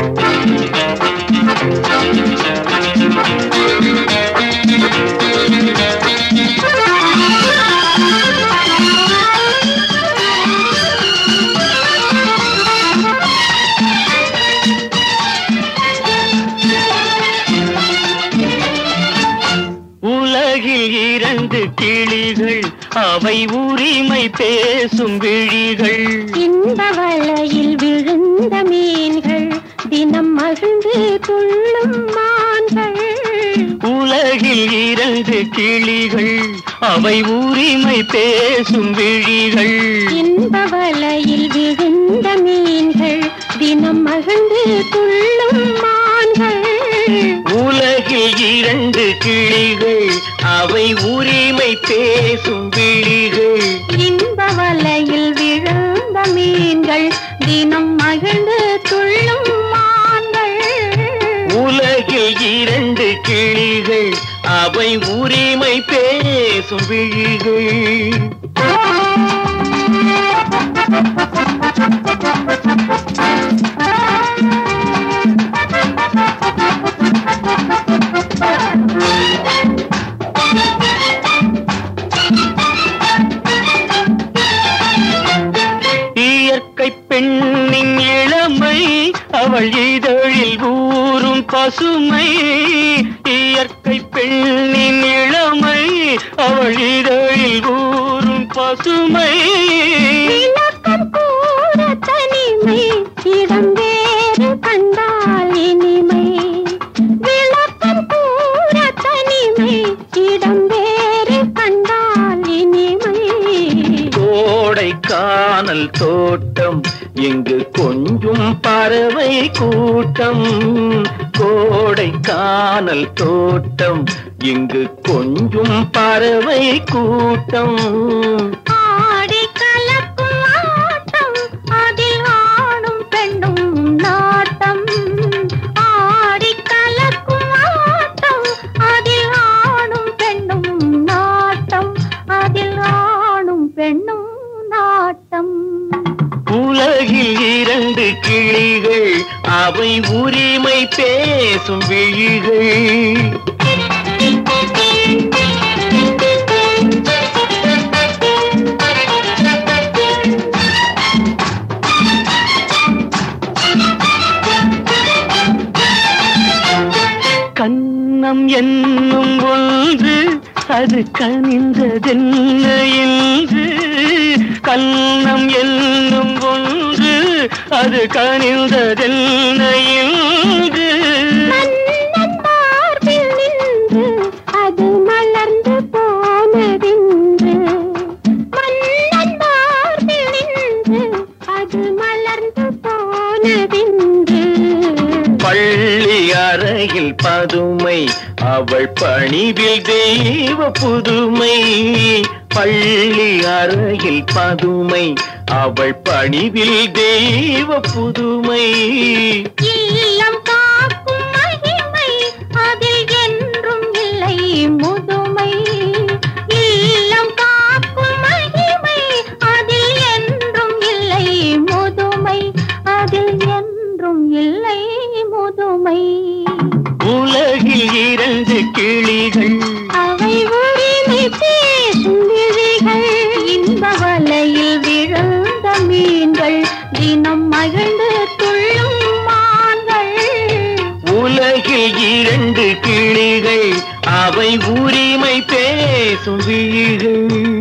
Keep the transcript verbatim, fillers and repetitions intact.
உலகில் இரண்டு கிளிகள், அவை உரிமை பேசும் விழிகள். இந்த வலையில் விழுந்த மீன்கள், தினம் மகிழ்ந்து துள்ளும் மான்கள். உலகில் இரண்டு கிளிகள், அவை உரிமை பேசும் விழிகள். இந்த வலையில் விழுந்த மீன்கள், தினம் மகிழ்ந்து துள்ளும் மான்கள். உலகில் இரண்டு கிளிகள், அவை உரிமை பேசும் விழிகள். இந்த வலையில் விழுந்த மீன்கள், தினம் மகிழ்ந்து துள்ளும் மான்கள். உலகில் இரண்டு கிளிகள், அவை உரிமை பேசும் விழிகள். இயற்கை பெண்ணின் இளமை, அவள் இதழில் ஊறும் பசுமை. இயற்கை பெண்ணின் இளமை, அவள் இதழில் ஊறும் பசுமை. விளக்கம் கூற தனிமை, இடம் வேறு கண்டால் இனிமை. விளக்கம் கூற தனிமை, இடம் வேறு கண்டால் இனிமை. கோடைக்கானல் தோட்டம், எங்கு கொஞ்சும் பறவை கூட்டம். கோடைக்கானல் தோட்டம், எங்கு கொஞ்சும் பறவை கூட்டம். ஆடி கலக்கும் ஆட்டம், அதில் ஆணும் பெண்ணும் நாட்டம். ஆடி கலக்கும் ஆட்டம், அதில் ஆணும் பெண்ணும் நாட்டம். அதில் ஆணும் பெண்ணும் நாட்டம். உலகில் இரண்டு கிளிகள், அவை உரிமை பேசும் விழிகள். கன்னம் என்னும் ஒன்று, அது கனிந்ததென்ன என்று. கன்னம் என்னும் ஒன்று, அது கனிந்ததென்ன என்று. மன்னன் மார்பில் நின்று, அது மலர்ந்து போனதென்று. மன்னன் மார்பில் நின்று, அது மலர்ந்து போனதென்று. பள்ளி அறையில் பதுமை, அவள் பணிவில் தெய்வ புதுமை. பள்ளி அறையில் பதுமை, அவள் பணிவில் தெய்வ புதுமை. இல்லம் காக்கும் மகிமை, அதில் என்றும் இல்லை முதுமை. இல்லம் காக்கும் மகிமை, அதில் என்றும் இல்லை முதுமை. அதில் என்றும் இல்லை முதுமை. உலகில் இரண்டு கிளிகள், அவை உரிமை பேசும் விழிகள். இந்த வலையில் விழுந்த மீன்கள், தினம் மகிழ்ந்து துள்ளும் மான்கள். உலகில் இரண்டு கிளிகள், அவை உரிமை பேசும் விழிகள்.